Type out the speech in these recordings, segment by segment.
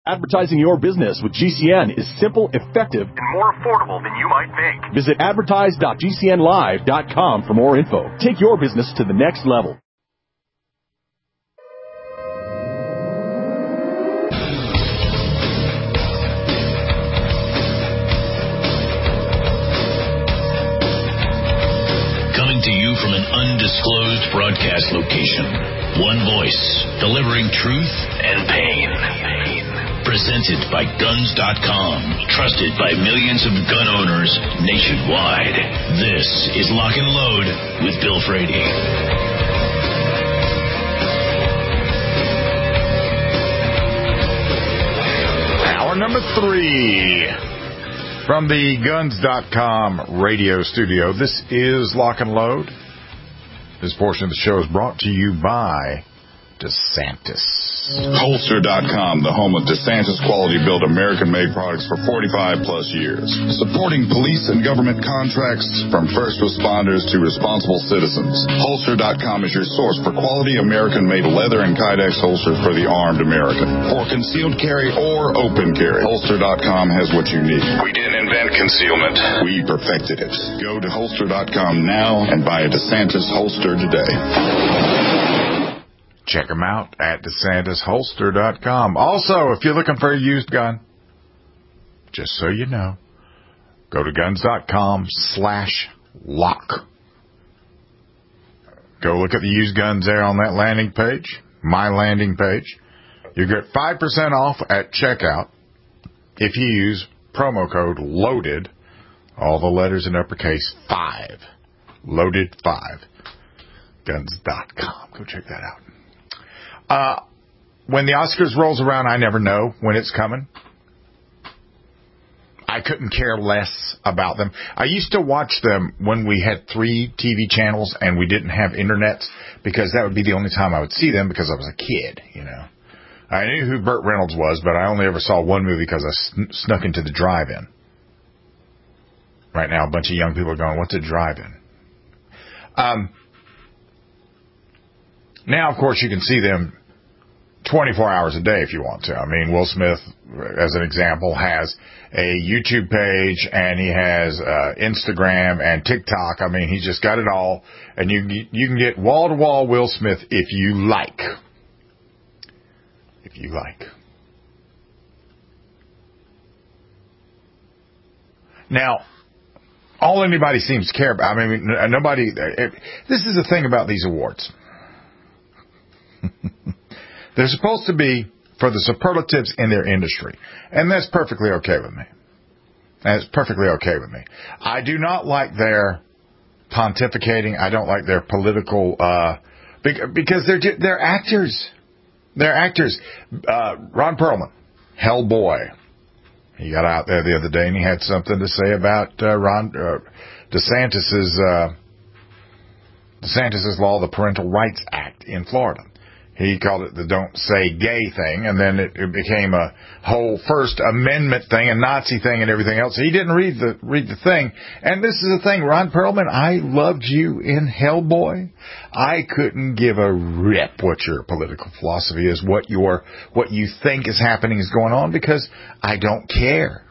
Advertising your business with GCN is simple, effective, and more affordable than you might think. Visit advertise.gcnlive.com for more info. Take your business to the next level. Coming to you from an undisclosed broadcast location. One voice, delivering truth and pain. Presented by Guns.com, trusted by millions of gun owners nationwide. This is Lock and Load with Bill Frady. Hour number 3 from the Guns.com radio studio. This is Lock and Load. This portion of the show is brought to you by DeSantis. Holster.com, the home of DeSantis quality-built American-made products for 45-plus years. Supporting police and government contracts from first responders to responsible citizens. Holster.com is your source for quality American-made leather and Kydex holsters for the armed American. For concealed carry or open carry, Holster.com has what you need. We didn't invent concealment. We perfected it. Go to Holster.com now and buy a DeSantis holster today. Check them out at DeSantisHolster.com. Also, if you're looking for a used gun, just so you know, go to Guns.com/lock. Go look at the used guns there on that landing page, my landing page. You get 5% off at checkout if you use promo code LOADED, all the letters in uppercase 5. Loaded 5. Guns.com. Go check that out. When the Oscars rolls around, I never know when it's coming. I couldn't care less about them. I used to watch them when we had 3 TV channels and we didn't have internet, because that would be the only time I would see them, because I was a kid, you know. I knew who Burt Reynolds was, but I only ever saw one movie because I snuck into the drive-in. Right now, a bunch of young people are going, what's a drive-in? Now, of course, you can see them 24 hours a day if you want to. I mean, Will Smith, as an example, has a YouTube page, and he has Instagram and TikTok. I mean, he's just got it all, and you can get wall-to-wall Will Smith if you like. If you like. Now, all anybody seems to care about, I mean, nobody, this is the thing about these awards. They're supposed to be for the superlatives in their industry. And that's perfectly okay with me. That's perfectly okay with me. I do not like their pontificating. I don't like their political, because they're actors. They're actors. Ron Perlman, Hellboy. He got out there the other day and he had something to say about DeSantis's law, the Parental Rights Act in Florida. He called it the Don't Say Gay thing, and then it became a whole First Amendment thing, a Nazi thing, and everything else. He didn't read the thing. And this is the thing, Ron Perlman, I loved you in Hellboy. I couldn't give a rip what your political philosophy is, what you think is happening is going on, because I don't care.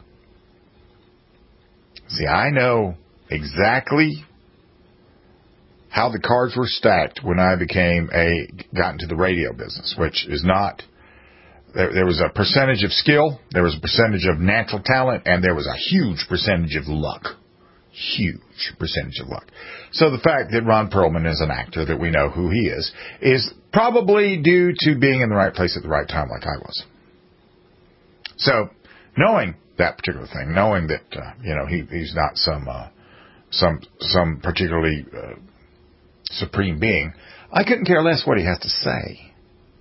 See, I know exactly how the cards were stacked when I got into the radio business, which is not, there was a percentage of skill, there was a percentage of natural talent, and there was a huge percentage of luck. Huge percentage of luck. So the fact that Ron Perlman is an actor, that we know who he is probably due to being in the right place at the right time, like I was. So, knowing that particular thing, knowing that, he's not some particularly, supreme being, I couldn't care less what he has to say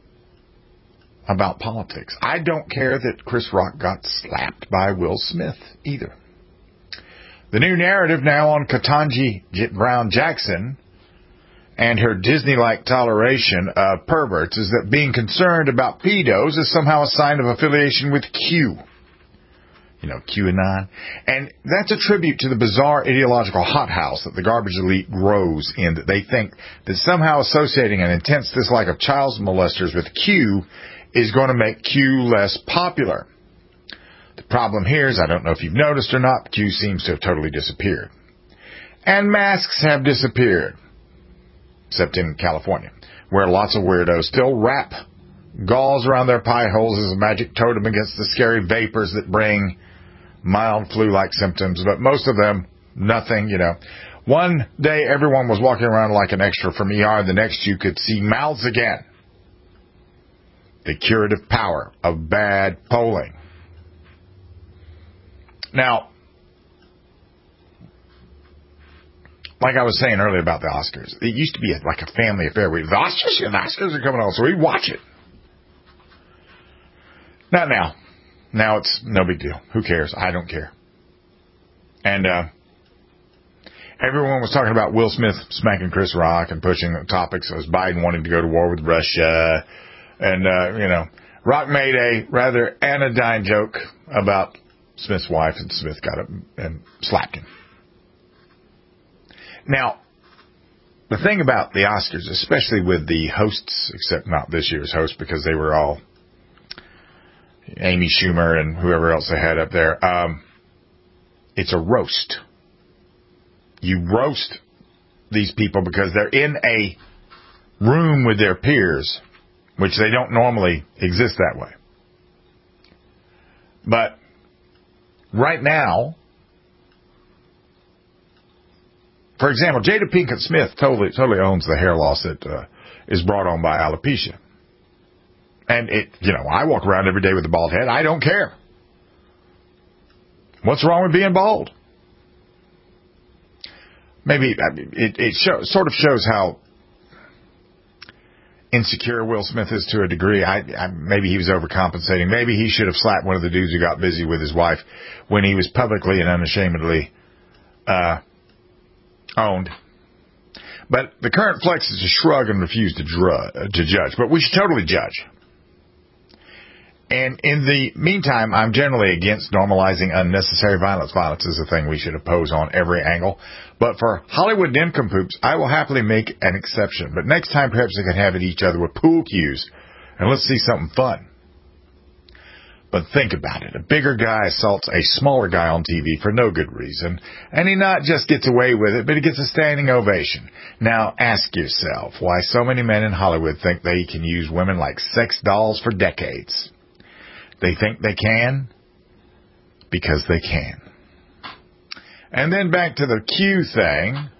about politics. I don't care that Chris Rock got slapped by Will Smith either. The new narrative now on Ketanji Brown Jackson and her Disney-like toleration of perverts is that being concerned about pedos is somehow a sign of affiliation with Q. QAnon. And that's a tribute to the bizarre ideological hothouse that the garbage elite grows in, that they think that somehow associating an intense dislike of child molesters with Q is going to make Q less popular. The problem here is, I don't know if you've noticed or not, Q seems to have totally disappeared. And masks have disappeared, except in California, where lots of weirdos still wrap gauze around their pie holes as a magic totem against the scary vapors that bring mild flu-like symptoms, but most of them, nothing, One day, everyone was walking around like an extra from ER, the next you could see mouths again. The curative power of bad polling. Now, like I was saying earlier about the Oscars, it used to be like a family affair. The Oscars are coming on, so we watch it. Not now. Now it's no big deal. Who cares? I don't care. And everyone was talking about Will Smith smacking Chris Rock and pushing the topics as Biden wanting to go to war with Russia. And, Rock made a rather anodyne joke about Smith's wife, and Smith got up and slapped him. Now, the thing about the Oscars, especially with the hosts, except not this year's host because they were all Amy Schumer and whoever else they had up there, it's a roast. You roast these people because they're in a room with their peers, which they don't normally exist that way. But right now, for example, Jada Pinkett Smith totally owns the hair loss that is brought on by alopecia. And I walk around every day with a bald head. I don't care. What's wrong with being bald? Maybe it sort of shows how insecure Will Smith is to a degree. Maybe he was overcompensating. Maybe he should have slapped one of the dudes who got busy with his wife when he was publicly and unashamedly owned. But the current flex is to shrug and refuse to judge. But we should totally judge. And in the meantime, I'm generally against normalizing unnecessary violence. Violence is a thing we should oppose on every angle. But for Hollywood nincompoops, I will happily make an exception. But next time, perhaps they can have at each other with pool cues. And let's see something fun. But think about it. A bigger guy assaults a smaller guy on TV for no good reason. And he not just gets away with it, but he gets a standing ovation. Now, ask yourself why so many men in Hollywood think they can use women like sex dolls for decades. They think they can because they can. And then back to the Q thing.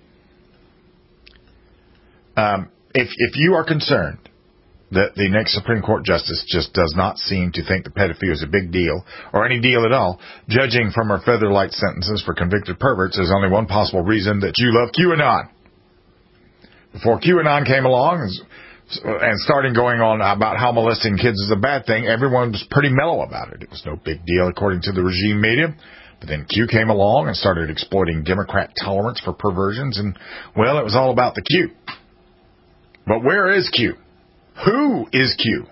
If you are concerned that the next Supreme Court justice just does not seem to think that pedophilia is a big deal, or any deal at all, judging from her feather-light sentences for convicted perverts, there's only one possible reason that you love QAnon. Before QAnon came along and started going on about how molesting kids is a bad thing, everyone was pretty mellow about it. It was no big deal according to the regime media. But then Q came along and started exploiting Democrat tolerance for perversions, and, well, it was all about the Q. But where is Q? Who is Q?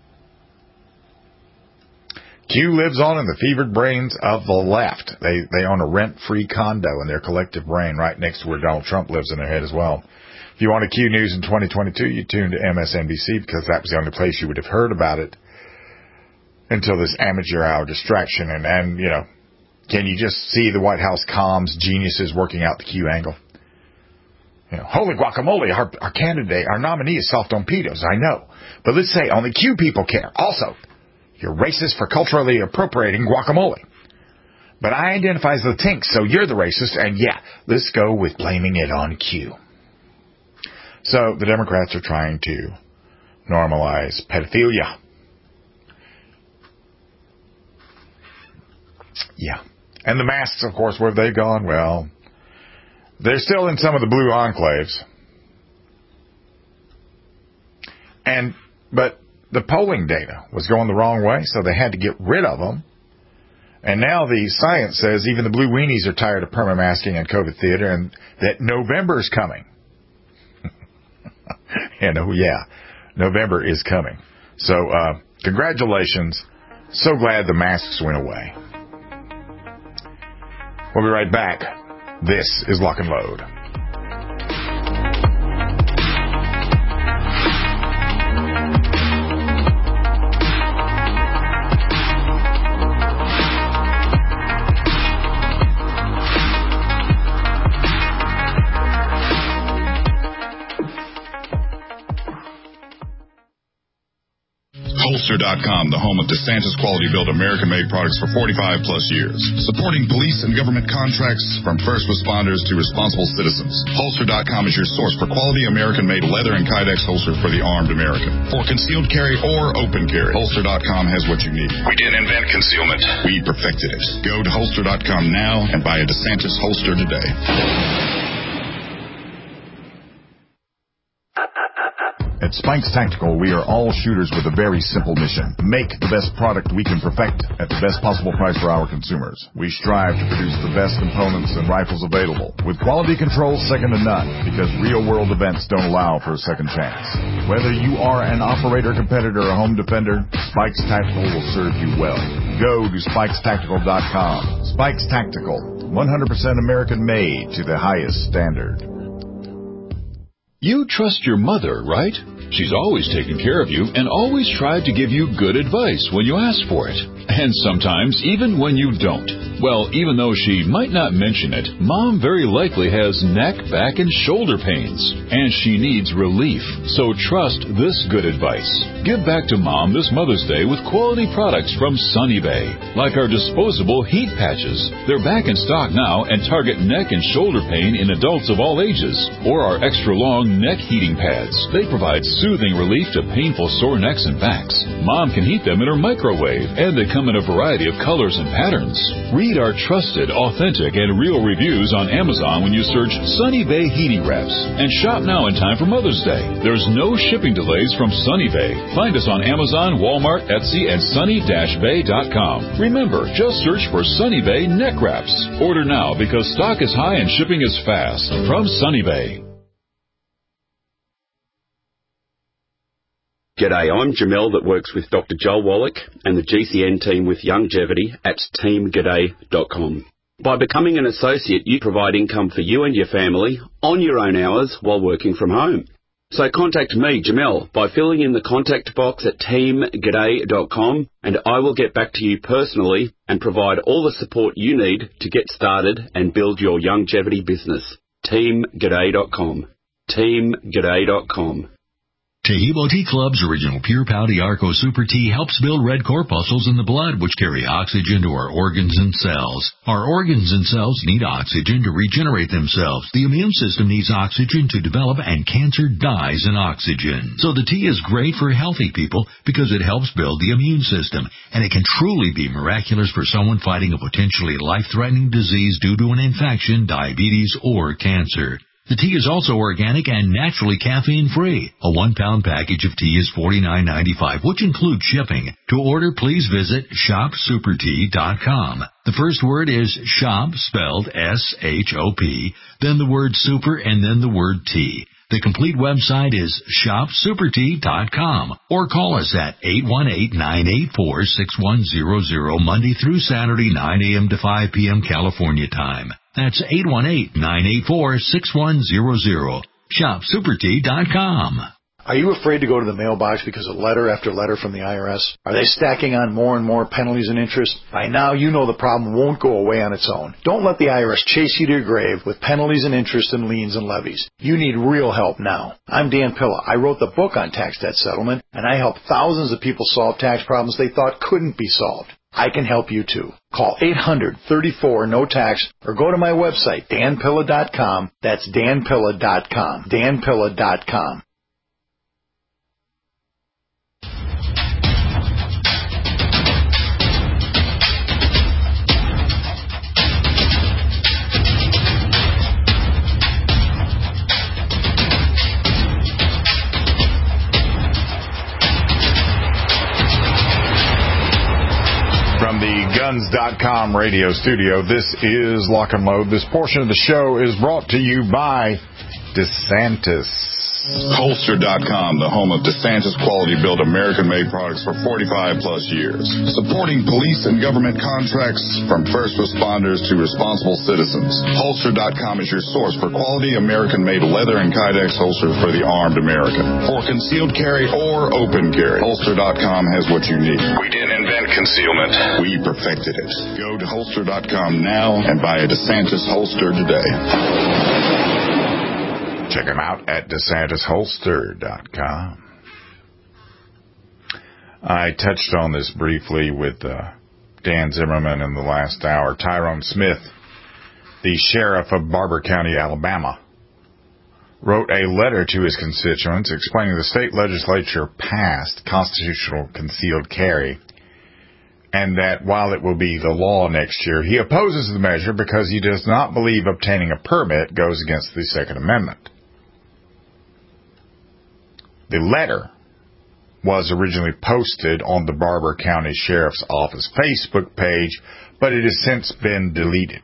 Q lives on in the fevered brains of the left. They own a rent-free condo in their collective brain right next to where Donald Trump lives in their head as well. If you want a Q News in 2022, you tune to MSNBC because that was the only place you would have heard about it until this amateur hour distraction. And can you just see the White House comms geniuses working out the Q angle? Holy guacamole, our candidate, our nominee is soft on pedos, I know. But let's say only Q people care. Also, you're racist for culturally appropriating guacamole. But I identify as Latinx, so you're the racist, and yeah, let's go with blaming it on Q. So the Democrats are trying to normalize pedophilia. Yeah. And the masks, of course, where have they gone? Well, they're still in some of the blue enclaves. But the polling data was going the wrong way, so they had to get rid of them. And now the science says even the blue weenies are tired of perma-masking and COVID theater, and that November is coming. November is coming. So, congratulations. So glad the masks went away. We'll be right back. This is Lock and Load. Holster.com, the home of DeSantis quality-built American-made products for 45-plus years. Supporting police and government contracts from first responders to responsible citizens. Holster.com is your source for quality American-made leather and Kydex holsters for the armed American. For concealed carry or open carry, Holster.com has what you need. We didn't invent concealment. We perfected it. Go to Holster.com now and buy a DeSantis holster today. At Spikes Tactical, we are all shooters with a very simple mission. Make the best product we can perfect at the best possible price for our consumers. We strive to produce the best components and rifles available, with quality control second to none, because real-world events don't allow for a second chance. Whether you are an operator, competitor, or home defender, Spikes Tactical will serve you well. Go to SpikesTactical.com. Spikes Tactical, 100% American-made to the highest standard. You trust your mother, right? She's always taken care of you and always tried to give you good advice when you ask for it. And sometimes even when you don't. Well, even though she might not mention it, Mom very likely has neck, back, and shoulder pains. And she needs relief. So trust this good advice. Give back to Mom this Mother's Day with quality products from Sunny Bay. Like our disposable heat patches. They're back in stock now and target neck and shoulder pain in adults of all ages. Or our extra long neck heating pads. They provide soothing relief to painful sore necks and backs. Mom can heat them in her microwave, and they come in a variety of colors and patterns. Read our trusted, authentic, and real reviews on Amazon when you search Sunny Bay Heating Wraps. And shop now in time for Mother's Day. There's no shipping delays from Sunny Bay. Find us on Amazon, Walmart, Etsy, and sunny-bay.com. Remember, just search for Sunny Bay Neck Wraps. Order now because stock is high and shipping is fast. From Sunny Bay. G'day, I'm Jamel that works with Dr. Joel Wallach and the GCN team with Longevity at teamg'day.com. By becoming an associate, you provide income for you and your family on your own hours while working from home. So contact me, Jamel, by filling in the contact box at teamg'day.com, and I will get back to you personally and provide all the support you need to get started and build your longevity business. teamg'day.com. teamg'day.com. Tahibo Tea Club's original Pure Pau Arco Super Tea helps build red corpuscles in the blood, which carry oxygen to our organs and cells. Our organs and cells need oxygen to regenerate themselves. The immune system needs oxygen to develop, and cancer dies in oxygen. So the tea is great for healthy people because it helps build the immune system, and it can truly be miraculous for someone fighting a potentially life-threatening disease due to an infection, diabetes, or cancer. The tea is also organic and naturally caffeine-free. A 1-pound package of tea is $49.95, which includes shipping. To order, please visit shopsupertea.com. The first word is shop, spelled S-H-O-P, then the word super, and then the word tea. The complete website is shopsupertea.com, or call us at 818-984-6100 Monday through Saturday, 9 a.m. to 5 p.m. California time. That's 818-984-6100. Shopsupertea.com. Are you afraid to go to the mailbox because of letter after letter from the IRS? Are they stacking on more and more penalties and interest? By now, you know the problem won't go away on its own. Don't let the IRS chase you to your grave with penalties and interest and liens and levies. You need real help now. I'm Dan Pilla. I wrote the book on tax debt settlement, and I help thousands of people solve tax problems they thought couldn't be solved. I can help you too. Call 800-34-NO-TAX or go to my website, danpilla.com. That's danpilla.com. danpilla.com. From the Guns.com radio studio, this is Lock and Load. This portion of the show is brought to you by DeSantis. Holster.com, the home of DeSantis quality-built American-made products for 45-plus years. Supporting police and government contracts from first responders to responsible citizens. Holster.com is your source for quality American-made leather and Kydex holsters for the armed American. For concealed carry or open carry, Holster.com has what you need. We didn't invent concealment. We perfected it. Go to Holster.com now and buy a DeSantis holster today. Check them out at DeSantisHolster.com. I touched on this briefly with Dan Zimmerman in the last hour. Tyrone Smith, the sheriff of Barber County, Alabama, wrote a letter to his constituents explaining the state legislature passed constitutional concealed carry, and that while it will be the law next year, he opposes the measure because he does not believe obtaining a permit goes against the Second Amendment. The letter was originally posted on the Barber County Sheriff's Office Facebook page, but it has since been deleted.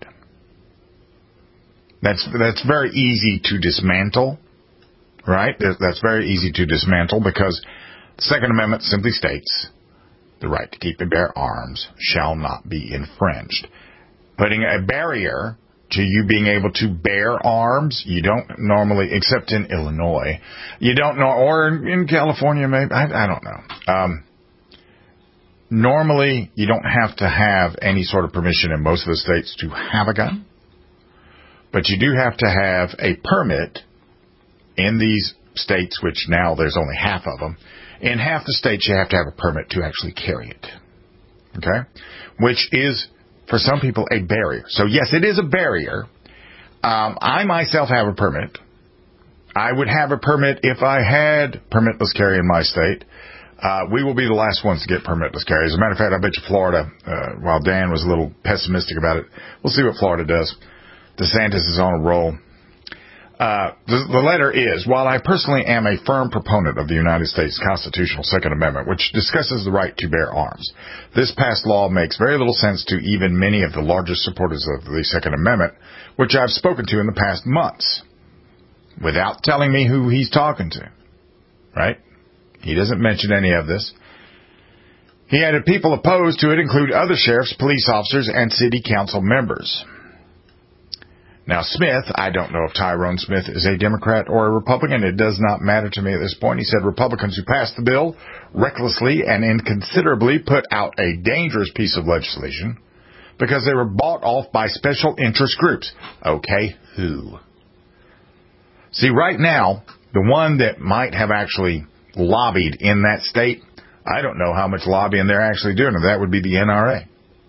That's very easy to dismantle, right? That's very easy to dismantle because the Second Amendment simply states the right to keep and bear arms shall not be infringed. Putting a barrier to you being able to bear arms, you don't normally, except in Illinois, you don't know, or in California maybe, I don't know. Normally, you don't have to have any sort of permission in most of the states to have a gun, but you do have to have a permit in these states, which now there's only half of them. In half the states, you have to have a permit to actually carry it, okay? Which is, for some people, a barrier. So, yes, it is a barrier. I myself have a permit. I would have a permit if I had permitless carry in my state. We will be the last ones to get permitless carry. As a matter of fact, I bet you Florida, while Dan was a little pessimistic about it, we'll see what Florida does. DeSantis is on a roll. The letter is, while I personally am a firm proponent of the United States constitutional Second Amendment, which discusses the right to bear arms, this past law makes very little sense to even many of the largest supporters of the Second Amendment, which I've spoken to in the past months, without telling me who he's talking to, right? He doesn't mention any of this. He added people opposed to it include other sheriffs, police officers, and city council members. Now, Smith, I don't know if Tyrone Smith is a Democrat or a Republican. It does not matter to me at this point. He said Republicans who passed the bill recklessly and inconsiderately put out a dangerous piece of legislation because they were bought off by special interest groups. Okay, who? See, right now, the one that might have actually lobbied in that state, I don't know how much lobbying they're actually doing, and that would be the NRA.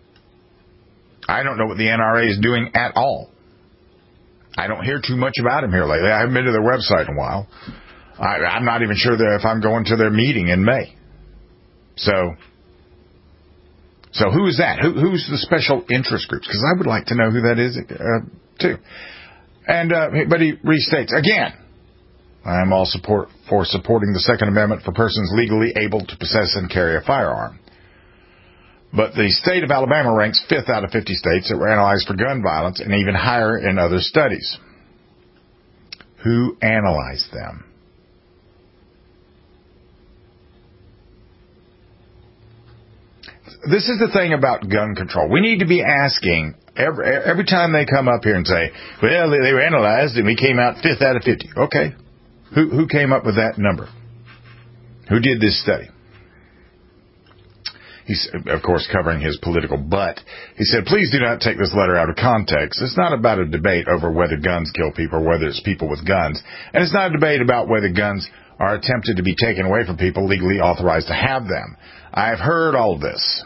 I don't know what the NRA is doing at all. I don't hear too much about them here lately. I haven't been to their website in a while. I'm not even sure if I'm going to their meeting in May. So who is that? Who's the special interest groups? Because I would like to know who that is, too. And but he restates, again, I am all for supporting the Second Amendment for persons legally able to possess and carry a firearm. But the state of Alabama ranks 5th out of 50 states that were analyzed for gun violence and even higher in other studies. Who analyzed them? This is the thing about gun control. We need to be asking every time they come up here and say, well, they were analyzed and we came out 5th out of 50. Okay. Who came up with that number? Who did this study? He's, of course, covering his political butt. He said, please do not take this letter out of context. It's not about a debate over whether guns kill people or whether it's people with guns. And it's not a debate about whether guns are attempted to be taken away from people legally authorized to have them. I've heard all this.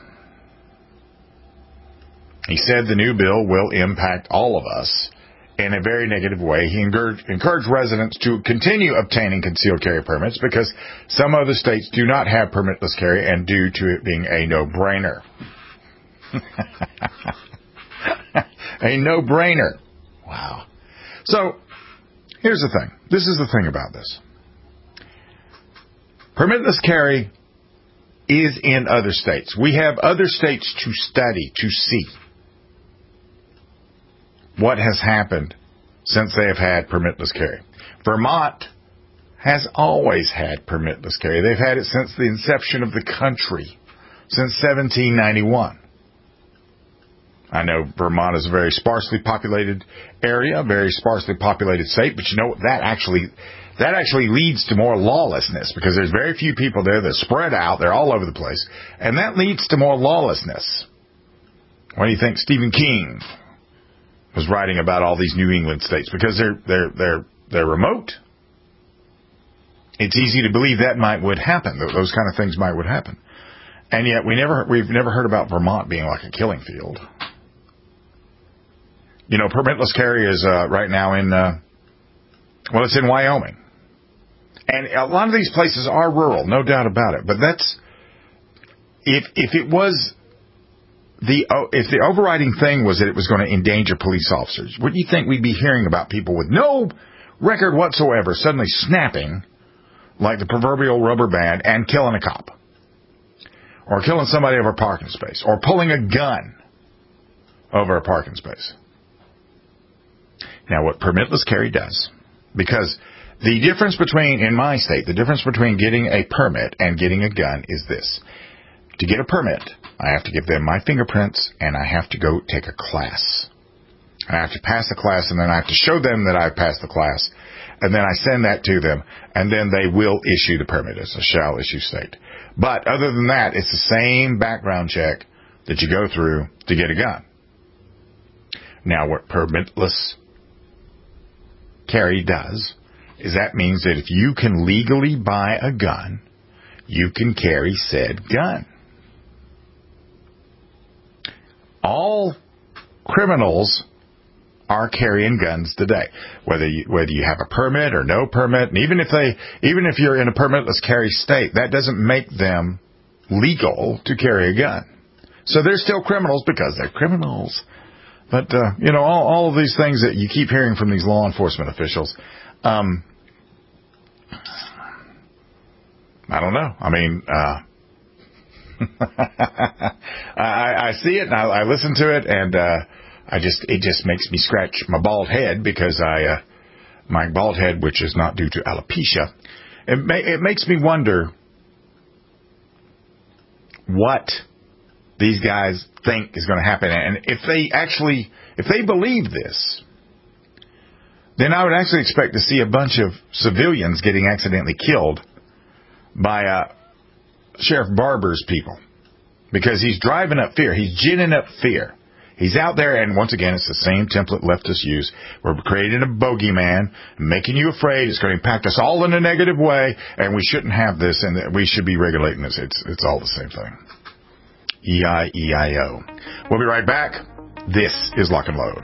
He said the new bill will impact all of us in a very negative way. He encouraged residents to continue obtaining concealed carry permits because some other states do not have permitless carry and due to it being a no-brainer. A no-brainer. Wow. So, here's the thing. This is the thing about this. Permitless carry is in other states. We have other states to study, to see what has happened since they have had permitless carry. Vermont has always had permitless carry. They've had it since the inception of the country, since 1791. I know Vermont is a very sparsely populated area, a very sparsely populated state, but you know what? That actually leads to more lawlessness because there's very few people there. They're spread out. They're all over the place. And that leads to more lawlessness. What do you think Stephen King was writing about all these New England states? Because they're remote. It's easy to believe that would happen. Those kind of things would happen. And yet we've never heard about Vermont being like a killing field. You know, permitless carry is right now in, it's in Wyoming. And a lot of these places are rural, no doubt about it. But that's, if the overriding thing was that it was going to endanger police officers, wouldn't you think we'd be hearing about people with no record whatsoever suddenly snapping like the proverbial rubber band and killing a cop? Or killing somebody over a parking space. Or pulling a gun over a parking space. Now, what permitless carry does, because the difference between, in my state, the difference between getting a permit and getting a gun is this. To get a permit, I have to give them my fingerprints, and I have to go take a class. I have to pass the class, and then I have to show them that I've passed the class, and then I send that to them, and then they will issue the permit. It's a shall issue state. But other than that, it's the same background check that you go through to get a gun. Now, what permitless carry does is that means that if you can legally buy a gun, you can carry said gun. All criminals are carrying guns today, whether you have a permit or no permit, and even if you're in a permitless carry state, that doesn't make them legal to carry a gun. So they're still criminals because they're criminals. But all of these things that you keep hearing from these law enforcement officials, I don't know. I mean, I see it and I listen to it, and it just makes me scratch my bald head because my bald head, which is not due to alopecia, it makes me wonder what these guys think is going to happen. And if they believe this, then I would actually expect to see a bunch of civilians getting accidentally killed by Sheriff Barber's people, because he's driving up fear. He's ginning up fear. He's out there, and once again, it's the same template leftists use. We're creating a bogeyman, making you afraid. It's going to impact us all in a negative way, and we shouldn't have this, and we should be regulating this. It's all the same thing. E-I-E-I-O. We'll be right back. This is Lock and Load.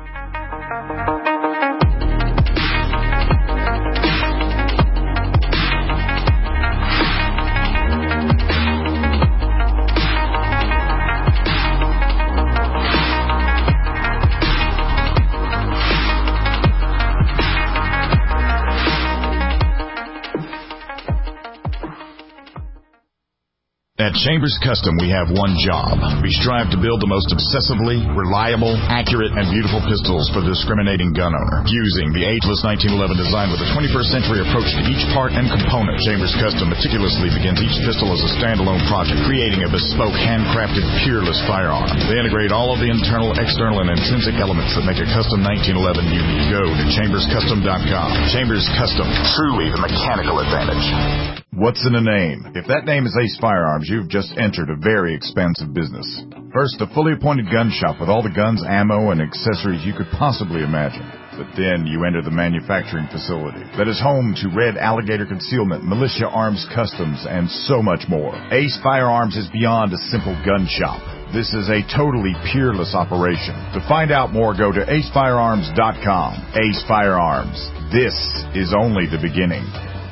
At Chambers Custom, we have one job. We strive to build the most obsessively, reliable, accurate, and beautiful pistols for the discriminating gun owner, using the ageless 1911 design with a 21st century approach to each part and component. Chambers Custom meticulously begins each pistol as a standalone project, creating a bespoke, handcrafted, peerless firearm. They integrate all of the internal, external, and intrinsic elements that make a custom 1911 unique. Go to chamberscustom.com. Chambers Custom, truly the mechanical advantage. What's in a name? If that name is Ace Firearms, you've just entered a very expansive business. First, a fully appointed gun shop with all the guns, ammo, and accessories you could possibly imagine. But then you enter the manufacturing facility that is home to Red Alligator Concealment, Militia Arms Customs, and so much more. Ace Firearms is beyond a simple gun shop. This is a totally peerless operation. To find out more, go to acefirearms.com. Ace Firearms. This is only the beginning.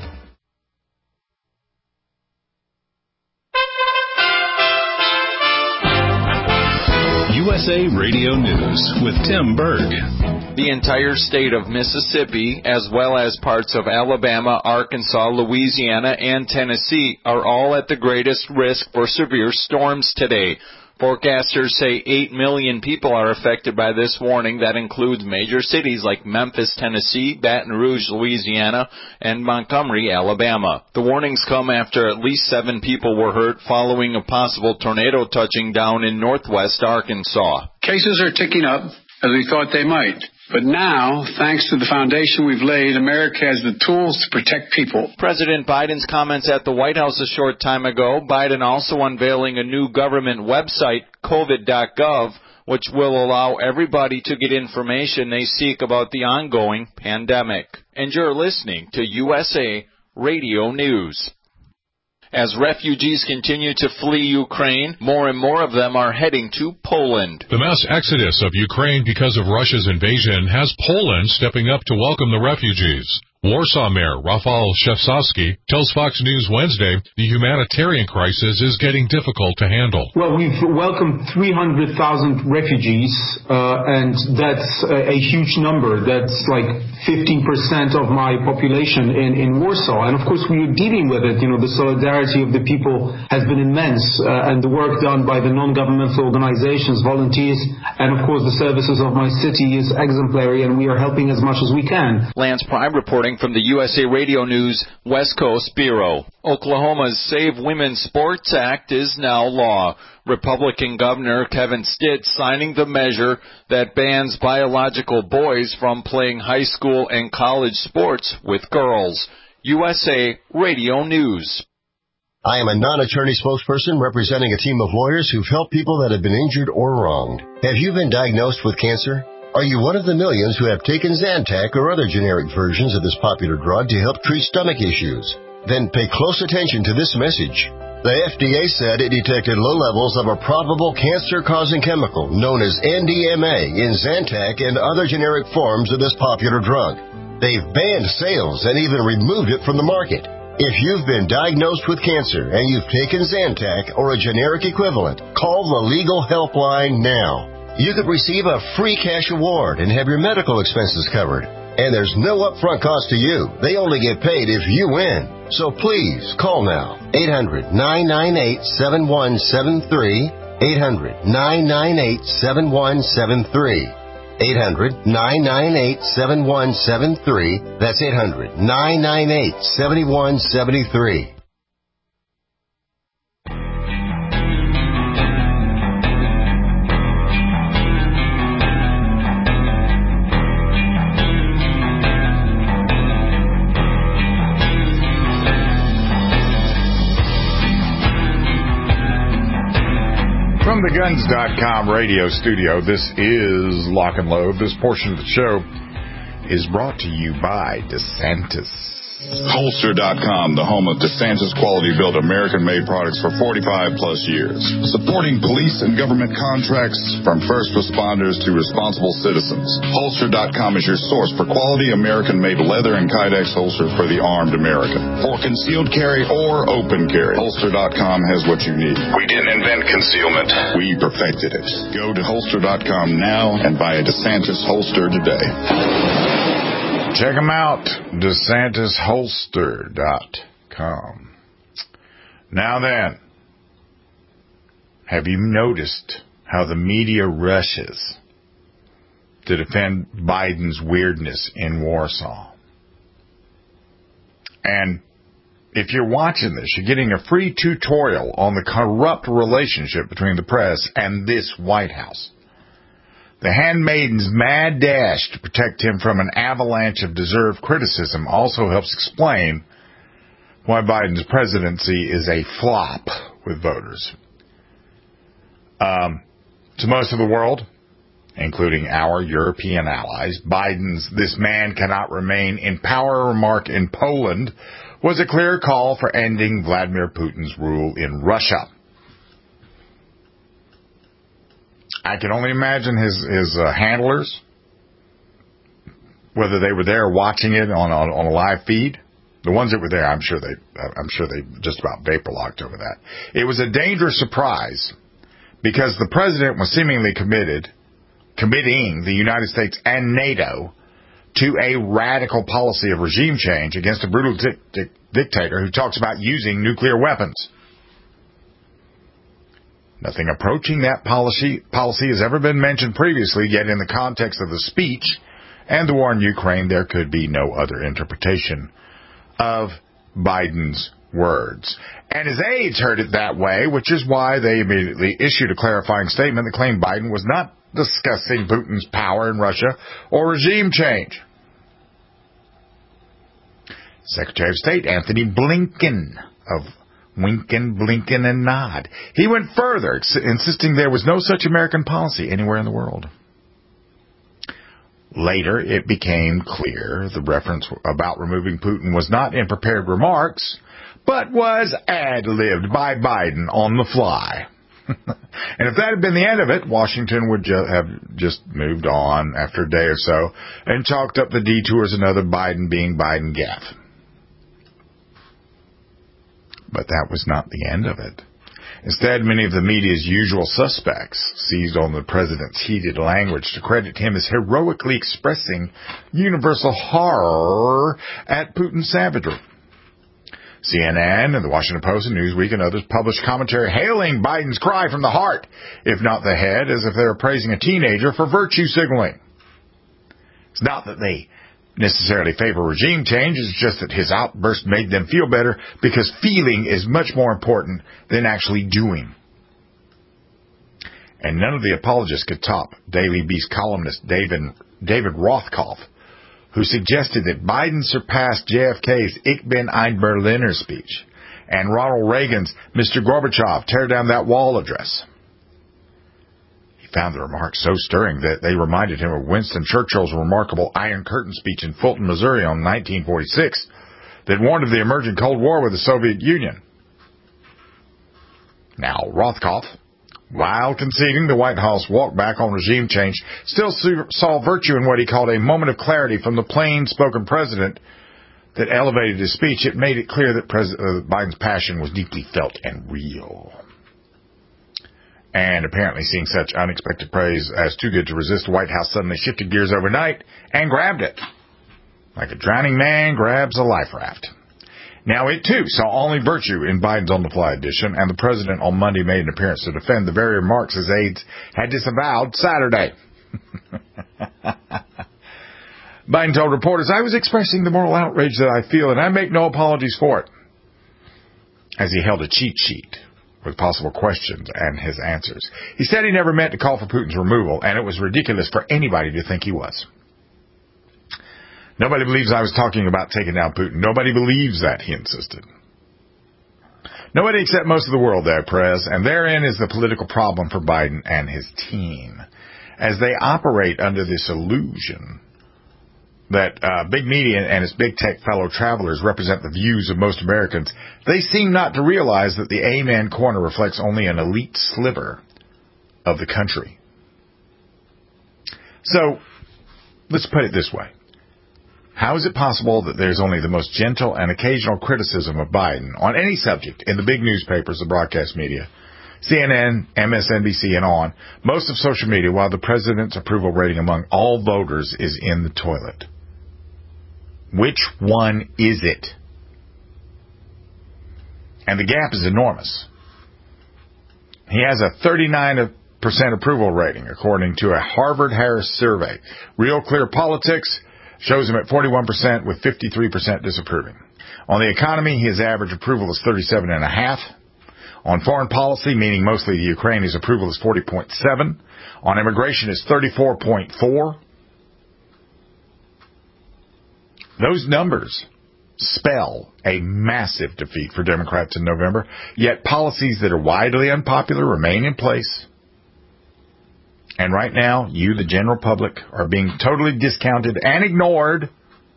USA Radio News with Tim Berg. The entire state of Mississippi, as well as parts of Alabama, Arkansas, Louisiana, and Tennessee, are all at the greatest risk for severe storms today. Forecasters say 8 million people are affected by this warning. That includes major cities like Memphis, Tennessee, Baton Rouge, Louisiana, and Montgomery, Alabama. The warnings come after at least 7 people were hurt following a possible tornado touching down in northwest Arkansas. Cases are ticking up, as we thought they might. But now, thanks to the foundation we've laid, America has the tools to protect people. President Biden's comments at the White House a short time ago. Biden also unveiling a new government website, covid.gov, which will allow everybody to get information they seek about the ongoing pandemic. And you're listening to USA Radio News. As refugees continue to flee Ukraine, more and more of them are heading to Poland. The mass exodus of Ukraine because of Russia's invasion has Poland stepping up to welcome the refugees. Warsaw Mayor Rafał Trzaskowski tells Fox News Wednesday the humanitarian crisis is getting difficult to handle. Well, we've welcomed 300,000 refugees, and that's a huge number. That's like 15% of my population in Warsaw. And of course, we're dealing with it. The solidarity of the people has been immense, and the work done by the non-governmental organizations, volunteers, and of course the services of my city is exemplary, and we are helping as much as we can. Lance Prime reporting from the USA Radio News West Coast Bureau. Oklahoma's Save Women's Sports Act is now law. Republican Governor Kevin Stitt signing the measure that bans biological boys from playing high school and college sports with girls. USA Radio News. I am a non-attorney spokesperson representing a team of lawyers who've helped people that have been injured or wronged. Have you been diagnosed with cancer? Are you one of the millions who have taken Zantac or other generic versions of this popular drug to help treat stomach issues? Then pay close attention to this message. The FDA said it detected low levels of a probable cancer-causing chemical known as NDMA in Zantac and other generic forms of this popular drug. They've banned sales and even removed it from the market. If you've been diagnosed with cancer and you've taken Zantac or a generic equivalent, call the Legal Helpline now. You could receive a free cash award and have your medical expenses covered. And there's no upfront cost to you. They only get paid if you win. So please, call now. 800-998-7173. 800-998-7173. 800-998-7173. That's 800-998-7173. From the Guns.com radio studio, this is Lock and Load. This portion of the show is brought to you by DeSantis. Holster.com, the home of DeSantis quality-built American-made products for 45-plus years. Supporting police and government contracts from first responders to responsible citizens. Holster.com is your source for quality American-made leather and Kydex holster for the armed American. For concealed carry or open carry, Holster.com has what you need. We didn't invent concealment. We perfected it. Go to Holster.com now and buy a DeSantis holster today. Check them out, DeSantisHolster.com. Now then, have you noticed how the media rushes to defend Biden's weirdness in Warsaw? And if you're watching this, you're getting a free tutorial on the corrupt relationship between the press and this White House. The handmaiden's mad dash to protect him from an avalanche of deserved criticism also helps explain why Biden's presidency is a flop with voters. To most of the world, including our European allies, Biden's "this man cannot remain in power" remark in Poland was a clear call for ending Vladimir Putin's rule in Russia. I can only imagine his handlers, whether they were there watching it on a live feed. The ones that were there, I'm sure they just about vapor-locked over that. It was a dangerous surprise because the president was seemingly committing the United States and NATO to a radical policy of regime change against a brutal dictator who talks about using nuclear weapons. Nothing approaching that policy has ever been mentioned previously, yet in the context of the speech and the war in Ukraine, there could be no other interpretation of Biden's words. And his aides heard it that way, which is why they immediately issued a clarifying statement that claimed Biden was not discussing Putin's power in Russia or regime change. Secretary of State Anthony Blinken of Winkin, Blinken, and Nod. He went further, insisting there was no such American policy anywhere in the world. Later, it became clear the reference about removing Putin was not in prepared remarks, but was ad-libbed by Biden on the fly. And if that had been the end of it, Washington would have just moved on after a day or so and chalked up the detour as another Biden being Biden gaffe. But that was not the end of it. Instead, many of the media's usual suspects seized on the president's heated language to credit him as heroically expressing universal horror at Putin's savagery. CNN and the Washington Post and Newsweek and others published commentary hailing Biden's cry from the heart, if not the head, as if they were praising a teenager for virtue signaling. It's not that they necessarily favor regime change, it's just that his outburst made them feel better because feeling is much more important than actually doing. And none of the apologists could top Daily Beast columnist David Rothkopf, who suggested that Biden surpassed JFK's Ich bin ein Berliner speech and Ronald Reagan's Mr. Gorbachev, tear down that wall address. He found the remarks so stirring that they reminded him of Winston Churchill's remarkable Iron Curtain speech in Fulton, Missouri in 1946 that warned of the emerging Cold War with the Soviet Union. Now, Rothkopf, while conceding the White House walk back on regime change, still saw virtue in what he called a moment of clarity from the plain-spoken president that elevated his speech. It made it clear that Biden's passion was deeply felt and real. And apparently seeing such unexpected praise as too good to resist, the White House suddenly shifted gears overnight and grabbed it. Like a drowning man grabs a life raft. Now, it, too, saw only virtue in Biden's on-the-fly edition, and the president on Monday made an appearance to defend the very remarks his aides had disavowed Saturday. Biden told reporters, "I was expressing the moral outrage that I feel, and I make no apologies for it," as he held a cheat sheet with possible questions and his answers. He said he never meant to call for Putin's removal, and it was ridiculous for anybody to think he was. "Nobody believes I was talking about taking down Putin. Nobody believes that," he insisted. Nobody except most of the world there, Prez, and therein is the political problem for Biden and his team. As they operate under this illusion that big media and its big tech fellow travelers represent the views of most Americans, they seem not to realize that the Amen corner reflects only an elite sliver of the country. So, let's put it this way. How is it possible that there's only the most gentle and occasional criticism of Biden on any subject in the big newspapers, the broadcast media, CNN, MSNBC, and on, most of social media, while the president's approval rating among all voters is in the toilet? Which one is it? And the gap is enormous. He has a 39% approval rating, according to a Harvard-Harris survey. Real Clear Politics shows him at 41% with 53% disapproving. On the economy, his average approval is 37.5%. On foreign policy, meaning mostly the Ukraine, his approval is 40.7%. On immigration, it's 34.4%. Those numbers spell a massive defeat for Democrats in November, yet policies that are widely unpopular remain in place. And right now, you, the general public, are being totally discounted and ignored,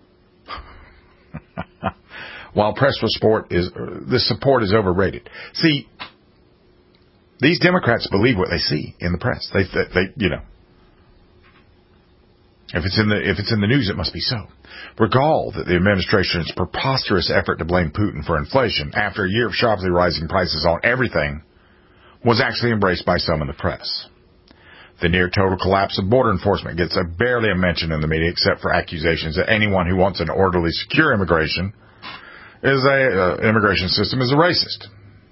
while press support is overrated. See, these Democrats believe what they see in the press. They if it's in the news, it must be so. Recall that the administration's preposterous effort to blame Putin for inflation after a year of sharply rising prices on everything was actually embraced by some in the press. The near-total collapse of border enforcement gets barely a mention in the media, except for accusations that anyone who wants an orderly, secure immigration system is a racist.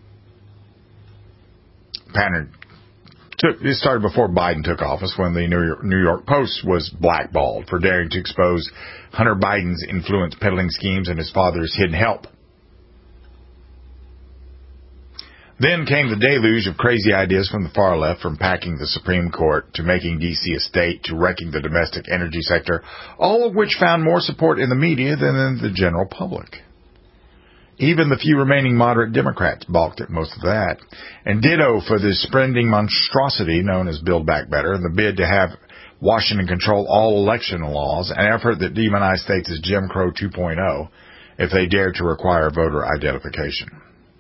Pattern it started before Biden took office, when the New York Post was blackballed for daring to expose Hunter Biden's influence peddling schemes and his father's hidden help. Then came the deluge of crazy ideas from the far left, from packing the Supreme Court to making D.C. a state to wrecking the domestic energy sector, all of which found more support in the media than in the general public. Even the few remaining moderate Democrats balked at most of that. And ditto for the spending monstrosity known as Build Back Better, and the bid to have Washington control all election laws, an effort that demonized states as Jim Crow 2.0, if they dared to require voter identification.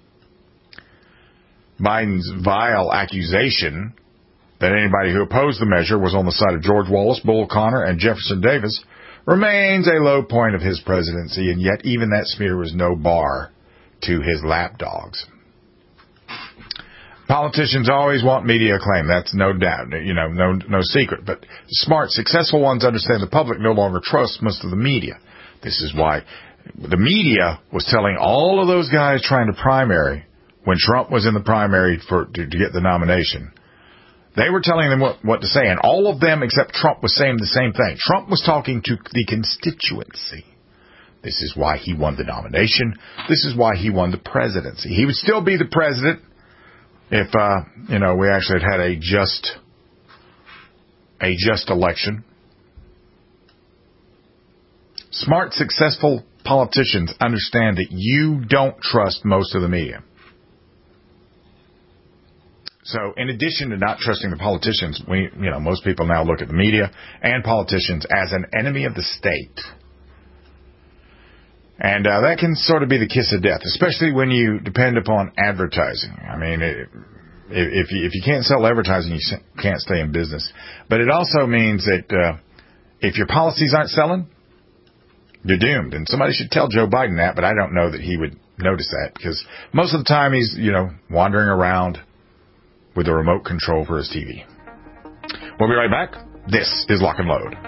Biden's vile accusation that anybody who opposed the measure was on the side of George Wallace, Bull Connor, and Jefferson Davis remains a low point of his presidency, and yet even that smear was no bar to his lapdogs. Politicians always want media acclaim. That's no doubt, no secret. But smart, successful ones understand the public no longer trusts most of the media. This is why the media was telling all of those guys trying to primary when Trump was in the primary to get the nomination. They were telling them what to say, and all of them except Trump was saying the same thing. Trump was talking to the constituency. This is why he won the nomination. This is why he won the presidency. He would still be the president if, we actually had a just election. Smart, successful politicians understand that you don't trust most of the media. So in addition to not trusting the politicians, most people now look at the media and politicians as an enemy of the state. And that can sort of be the kiss of death, especially when you depend upon advertising. I mean, if you can't sell advertising, you can't stay in business. But it also means that if your policies aren't selling, you're doomed. And somebody should tell Joe Biden that, but I don't know that he would notice that, because most of the time he's, wandering around with a remote control for his TV. We'll be right back. This is Lock and Load.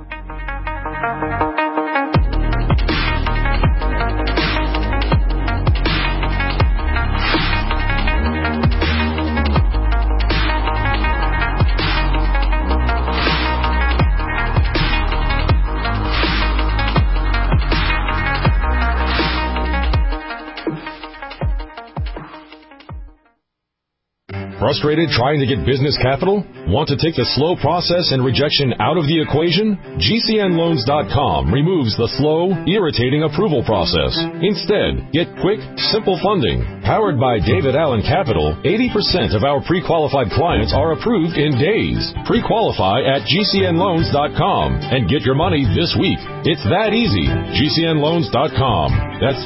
Frustrated trying to get business capital? Want to take the slow process and rejection out of the equation? GCNLoans.com removes the slow, irritating approval process. Instead, get quick, simple funding. Powered by David Allen Capital, 80% of our pre-qualified clients are approved in days. Pre-qualify at GCNLoans.com and get your money this week. It's that easy. GCNLoans.com. That's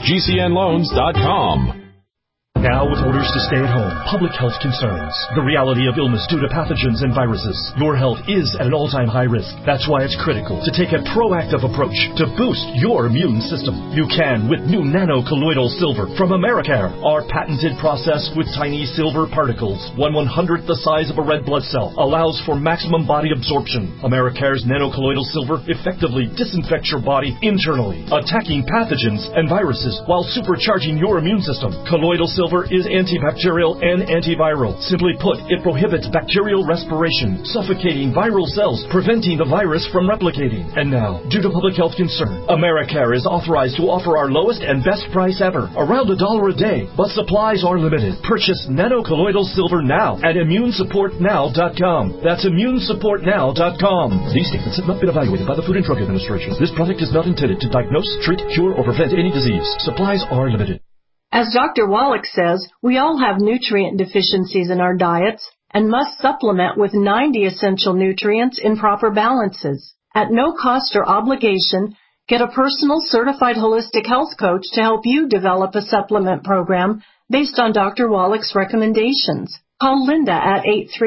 GCNLoans.com. Now with orders to stay at home, public health concerns, the reality of illness due to pathogens and viruses, your health is at an all-time high risk. That's why it's critical to take a proactive approach to boost your immune system. You can with new nano-colloidal silver from Americare. Our patented process with tiny silver particles, 1/100th the size of a red blood cell, allows for maximum body absorption. Americare's nano-colloidal silver effectively disinfects your body internally, attacking pathogens and viruses while supercharging your immune system. Colloidal silver is antibacterial and antiviral. Simply put, it prohibits bacterial respiration, suffocating viral cells, preventing the virus from replicating. And now, due to public health concern, Americare is authorized to offer our lowest and best price ever, around $1 a day, but supplies are limited. Purchase nano-colloidal silver now at immunesupportnow.com. That's immunesupportnow.com. These statements have not been evaluated by the Food and Drug Administration. This product is not intended to diagnose, treat, cure, or prevent any disease. Supplies are limited. As Dr. Wallach says, we all have nutrient deficiencies in our diets and must supplement with 90 essential nutrients in proper balances. At no cost or obligation, get a personal certified holistic health coach to help you develop a supplement program based on Dr. Wallach's recommendations. Call Linda at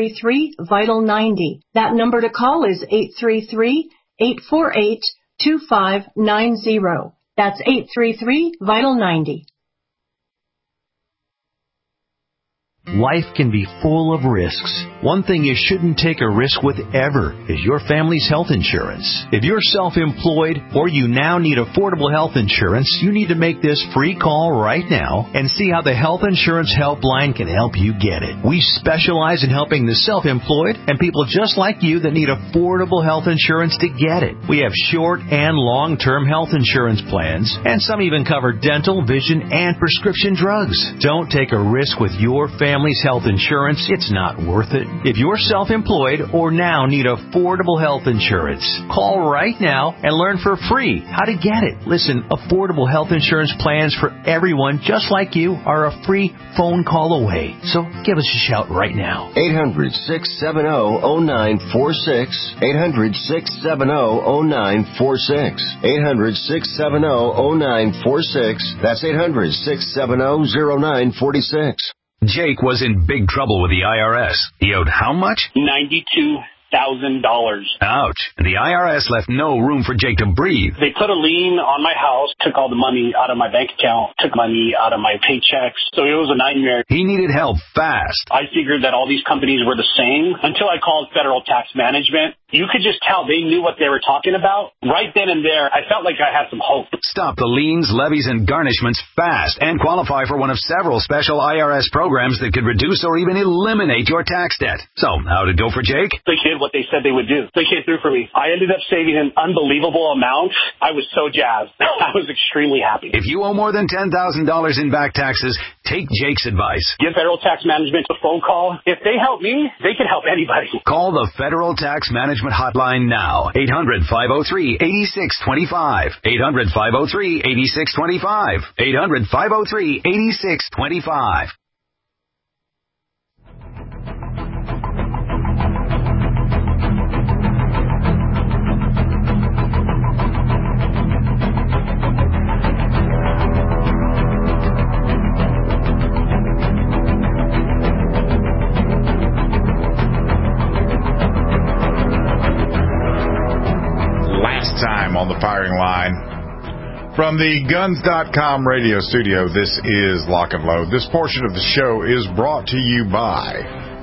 833-VITAL-90. That number to call is 833-848-2590. That's 833-VITAL-90. Life can be full of risks. One thing you shouldn't take a risk with ever is your family's health insurance. If you're self-employed or you now need affordable health insurance, you need to make this free call right now and see how the Health Insurance Helpline can help you get it. We specialize in helping the self-employed and people just like you that need affordable health insurance to get it. We have short and long-term health insurance plans, and some even cover dental, vision, and prescription drugs. Don't take a risk with your family family's health insurance, it's not worth it. If you're self-employed or now need affordable health insurance, call right now and learn for free how to get it. Listen, affordable health insurance plans for everyone just like you are a free phone call away. So give us a shout right now. 800-670-0946. 800-670-0946. 800-670-0946. That's 800-670-0946. Jake was in big trouble with the IRS. He owed how much? $92,000. Ouch. And the IRS left no room for Jake to breathe. They put a lien on my house, took all the money out of my bank account, took money out of my paychecks. So it was a nightmare. He needed help fast. I figured that all these companies were the same until I called Federal Tax Management. You could just tell they knew what they were talking about. Right then and there, I felt like I had some hope. Stop the liens, levies, and garnishments fast and qualify for one of several special IRS programs that could reduce or even eliminate your tax debt. So, how'd it go for Jake? They did what they said they would do. They came through for me. I ended up saving an unbelievable amount. I was so jazzed. I was extremely happy. If you owe more than $10,000 in back taxes, take Jake's advice. Give Federal Tax Management a phone call. If they help me, they can help anybody. Call the Federal Tax Management Hotline now. 800-503-8625. 800-503-8625. 800-503-8625. Time on the firing line from the Guns.com radio studio. This is Lock and Load. This portion of the show is brought to you by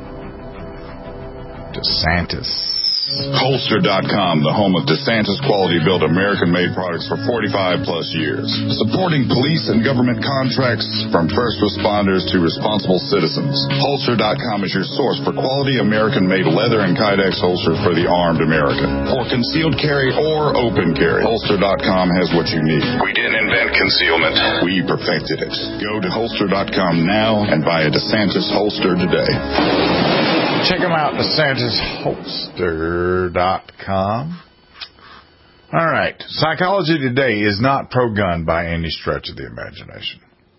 DeSantis. Holster.com, the home of DeSantis quality-built American-made products for 45-plus years. Supporting police and government contracts from first responders to responsible citizens. Holster.com is your source for quality American-made leather and Kydex holsters for the armed American. For concealed carry or open carry, Holster.com has what you need. We didn't invent concealment. We perfected it. Go to Holster.com now and buy a DeSantis holster today. Check them out, DeSantisHolster.com. All right. Psychology Today is not pro-gun by any stretch of the imagination.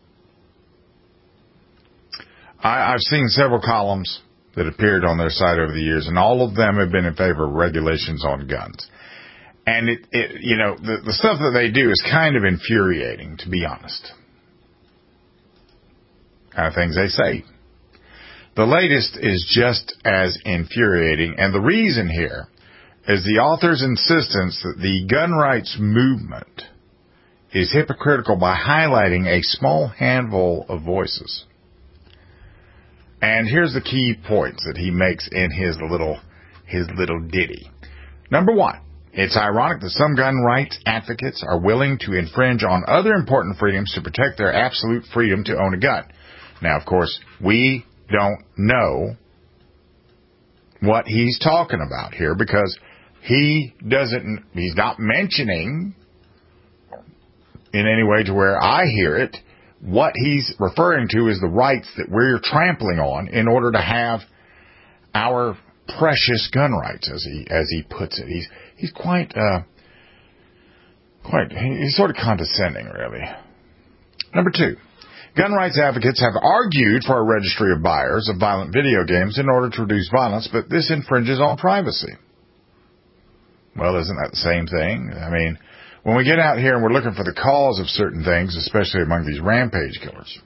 I've seen several columns that appeared on their site over the years, and all of them have been in favor of regulations on guns. And the stuff that they do is kind of infuriating, to be honest. Kind of things they say. The latest is just as infuriating, and the reason here is the author's insistence that the gun rights movement is hypocritical by highlighting a small handful of voices. And here's the key points that he makes in his little ditty. Number one, it's ironic that some gun rights advocates are willing to infringe on other important freedoms to protect their absolute freedom to own a gun. Now, of course, we don't know what he's talking about here because he's not mentioning in any way to where I hear it. What he's referring to is the rights that we're trampling on in order to have our precious gun rights, as he puts it. He's quite he's sort of condescending, really. Number two. Gun rights advocates have argued for a registry of buyers of violent video games in order to reduce violence, but this infringes on privacy. Well, isn't that the same thing? I mean, when we get out here and we're looking for the cause of certain things, especially among these rampage killers,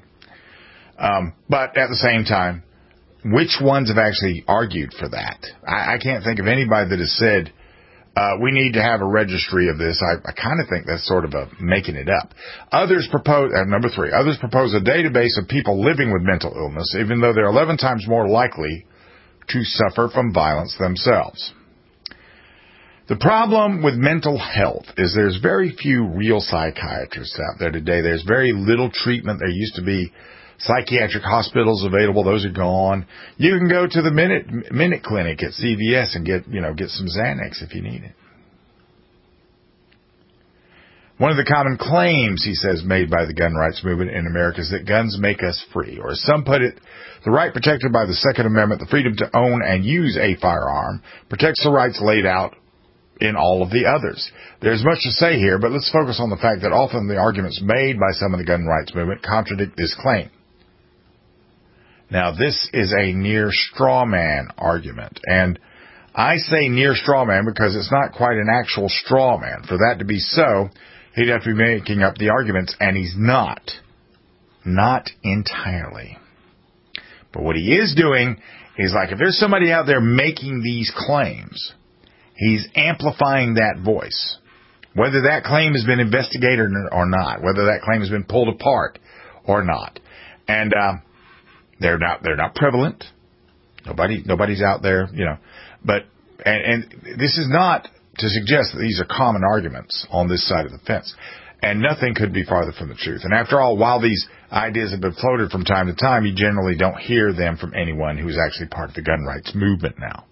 but at the same time, which ones have actually argued for that? I can't think of anybody that has said, we need to have a registry of this. I kind of think that's sort of making it up. Others propose, number three, others propose a database of people living with mental illness, even though they're 11 times more likely to suffer from violence themselves. The problem with mental health is there's very few real psychiatrists out there today. There's very little treatment. There used to be psychiatric hospitals available. Those are gone. You can go to the Minute Clinic at CVS and get some Xanax if you need it. One of the common claims, he says, made by the gun rights movement in America is that guns make us free, or as some put it, the right protected by the Second Amendment, the freedom to own and use a firearm, protects the rights laid out in all of the others. There's much to say here, but let's focus on the fact that often the arguments made by some of the gun rights movement contradict this claim. Now, this is a near straw man argument, and I say near straw man because it's not quite an actual straw man. For that to be so, he'd have to be making up the arguments, and he's not. Not entirely. But what he is doing is, like, if there's somebody out there making these claims, he's amplifying that voice. Whether that claim has been investigated or not, whether that claim has been pulled apart or not. And they're not prevalent. Nobody's out there, you know. But and this is not to suggest that these are common arguments on this side of the fence. And nothing could be farther from the truth. And after all, while these ideas have been floated from time to time, you generally don't hear them from anyone who's actually part of the gun rights movement now.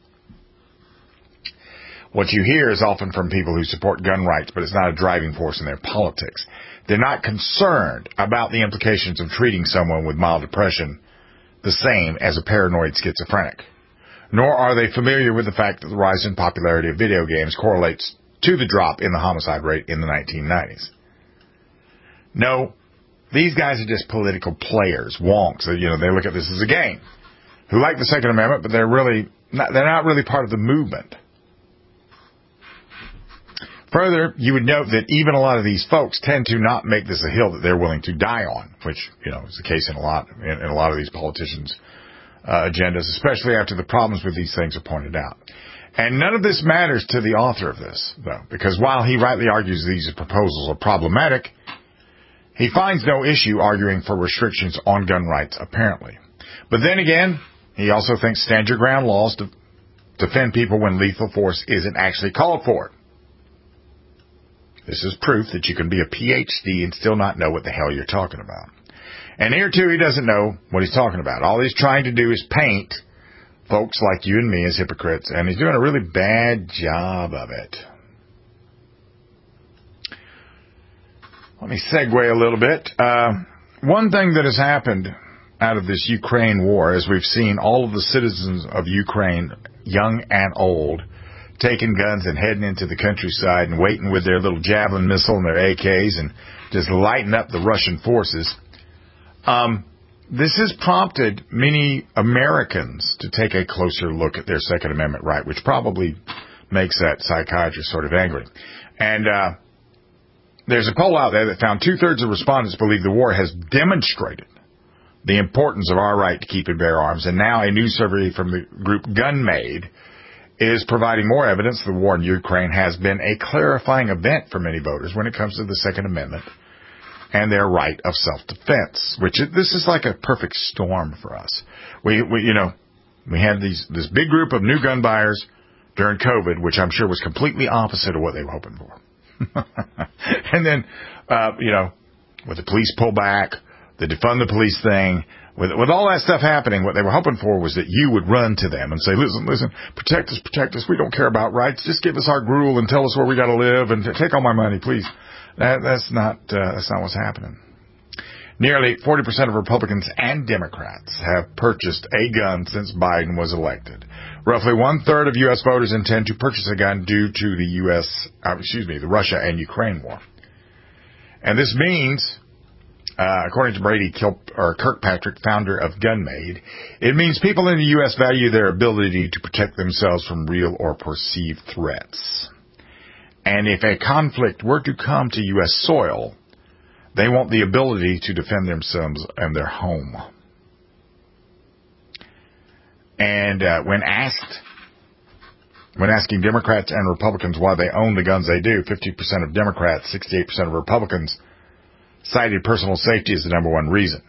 What you hear is often from people who support gun rights, but it's not a driving force in their politics. They're not concerned about the implications of treating someone with mild depression the same as a paranoid schizophrenic. Nor are they familiar with the fact that the rise in popularity of video games correlates to the drop in the homicide rate in the 1990s. No, these guys are just political players, wonks. You know, they look at this as a game, who like the Second Amendment, but they're not really part of the movement. Further, you would note that even a lot of these folks tend to not make this a hill that they're willing to die on, which, you know, is the case in a lot of these politicians' agendas, especially after the problems with these things are pointed out. And none of this matters to the author of this, though, because while he rightly argues these proposals are problematic, he finds no issue arguing for restrictions on gun rights, apparently. But then again, he also thinks stand your ground laws to defend people when lethal force isn't actually called for. This is proof that you can be a PhD and still not know what the hell you're talking about. And here, too, he doesn't know what he's talking about. All he's trying to do is paint folks like you and me as hypocrites, and he's doing a really bad job of it. Let me segue a little bit. One thing that has happened out of this Ukraine war is we've seen all of the citizens of Ukraine, young and old, taking guns and heading into the countryside and waiting with their little Javelin missile and their AKs and just lighting up the Russian forces. This has prompted many Americans to take a closer look at their Second Amendment right, which probably makes that psychiatrist sort of angry. And there's a poll out there that found 2/3 of respondents believe the war has demonstrated the importance of our right to keep and bear arms. And now a new survey from the group GunMade is providing more evidence the war in Ukraine has been a clarifying event for many voters when it comes to the Second Amendment and their right of self-defense, this is like a perfect storm for us. We had this big group of new gun buyers during COVID, which I'm sure was completely opposite of what they were hoping for. And then, with the police pullback, the defund the police thing, with all that stuff happening, what they were hoping for was that you would run to them and say, listen, protect us. We don't care about rights. Just give us our gruel and tell us where we got to live and take all my money, please. That's not what's happening. Nearly 40% of Republicans and Democrats have purchased a gun since Biden was elected. Roughly 1/3 of U.S. voters intend to purchase a gun due to the Russia and Ukraine war. And this means, according to Brady Kirkpatrick, founder of GunMade, it means people in the U.S. value their ability to protect themselves from real or perceived threats. And if a conflict were to come to U.S. soil, they want the ability to defend themselves and their home. And when asking Democrats and Republicans why they own the guns they do, 50% of Democrats, 68% of Republicans cited personal safety as the number one reason.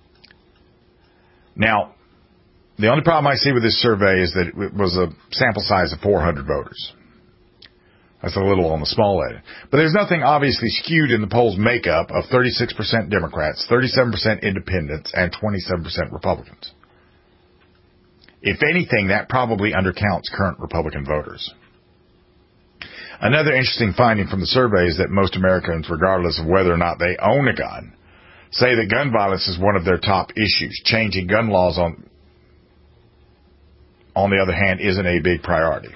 Now, the only problem I see with this survey is that it was a sample size of 400 voters. That's a little on the small end. But there's nothing obviously skewed in the poll's makeup of 36% Democrats, 37% independents, and 27% Republicans. If anything, that probably undercounts current Republican voters. Another interesting finding from the survey is that most Americans, regardless of whether or not they own a gun, say that gun violence is one of their top issues. Changing gun laws, on the other hand, isn't a big priority.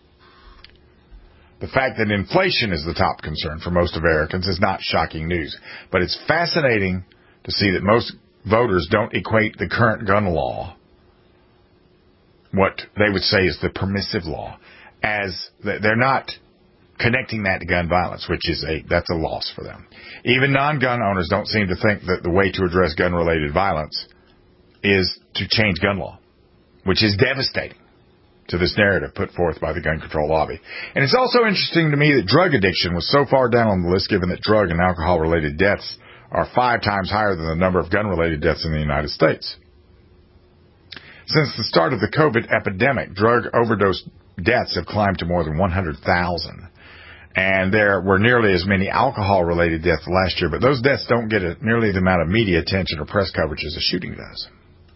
The fact that inflation is the top concern for most Americans is not shocking news, but it's fascinating to see that most voters don't equate the current gun law, what they would say is the permissive law, as they're not connecting that to gun violence, which is that's a loss for them. Even non-gun owners don't seem to think that the way to address gun-related violence is to change gun law, which is devastating to this narrative put forth by the gun control lobby. And it's also interesting to me that drug addiction was so far down on the list, given that drug and alcohol-related deaths are 5 times higher than the number of gun-related deaths in the United States. Since the start of the COVID epidemic, drug overdose deaths have climbed to more than 100,000. And there were nearly as many alcohol-related deaths last year, but those deaths don't get nearly the amount of media attention or press coverage as a shooting does.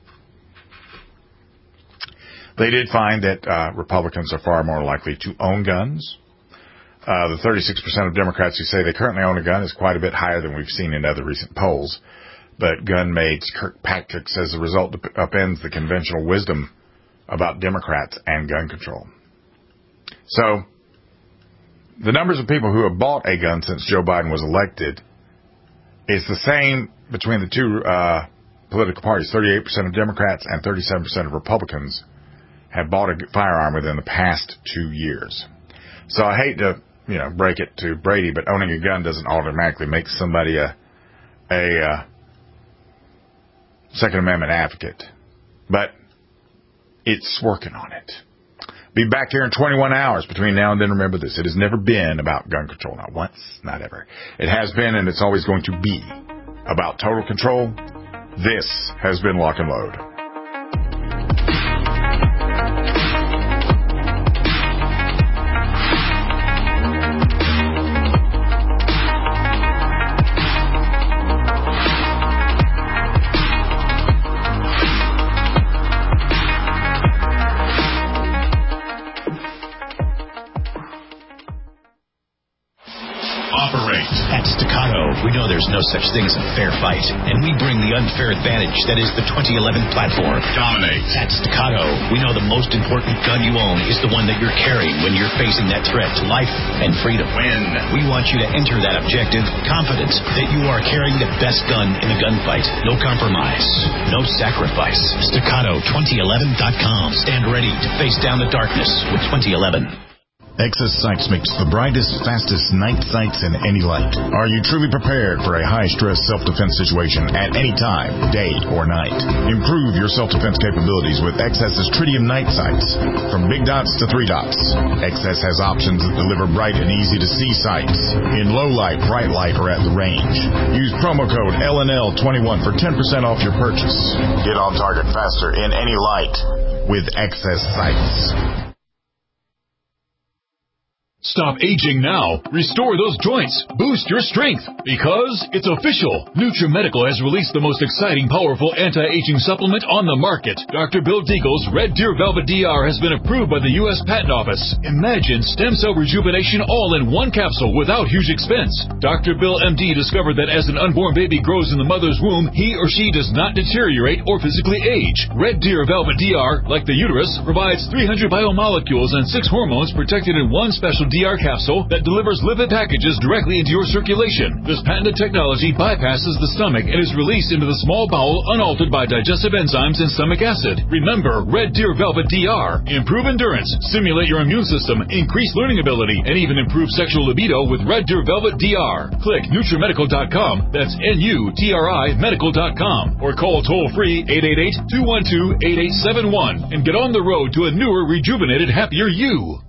They did find that Republicans are far more likely to own guns. The 36% of Democrats who say they currently own a gun is quite a bit higher than we've seen in other recent polls. But gun mates Kirkpatrick says the result upends the conventional wisdom about Democrats and gun control. So, the numbers of people who have bought a gun since Joe Biden was elected is the same between the two political parties. 38% of Democrats and 37% of Republicans have bought a firearm within the past 2 years. So I hate to, break it to Brady, but owning a gun doesn't automatically make somebody a Second Amendment advocate. But it's working on it. Be back here in 21 hours. Between now and then, remember this. It has never been about gun control. Not once, not ever. It has been, and it's always going to be about total control. This has been Lock and Load. We know there's no such thing as a fair fight, and we bring the unfair advantage that is the 2011 platform. Dominate. At Staccato, we know the most important gun you own is the one that you're carrying when you're facing that threat to life and freedom. Win. We want you to enter that objective confident that you are carrying the best gun in the gunfight. No compromise, no sacrifice. Staccato2011.com. Stand ready to face down the darkness with 2011. Excess Sights makes the brightest, fastest night sights in any light. Are you truly prepared for a high-stress self-defense situation at any time, day or night? Improve your self-defense capabilities with XS's Tritium night sights. From big dots to 3 dots, XS has options that deliver bright and easy-to-see sights in low light, bright light, or at the range. Use promo code LNL21 for 10% off your purchase. Get on target faster in any light with XS Sights. Stop aging now. Restore those joints. Boost your strength. Because it's official. NutriMedical has released the most exciting, powerful anti-aging supplement on the market. Dr. Bill Deagle's Red Deer Velvet DR has been approved by the U.S. Patent Office. Imagine stem cell rejuvenation all in one capsule without huge expense. Dr. Bill MD discovered that as an unborn baby grows in the mother's womb, he or she does not deteriorate or physically age. Red Deer Velvet DR, like the uterus, provides 300 biomolecules and 6 hormones protected in one special DR capsule that delivers lipid packages directly into your circulation. This patented technology bypasses the stomach and is released into the small bowel unaltered by digestive enzymes and stomach acid. Remember, Red Deer Velvet DR. Improve endurance, stimulate your immune system, increase learning ability, and even improve sexual libido with Red Deer Velvet DR. Click NutriMedical.com, that's NUTRI Medical.com, or call toll-free 888-212-8871 and get on the road to a newer, rejuvenated, happier you.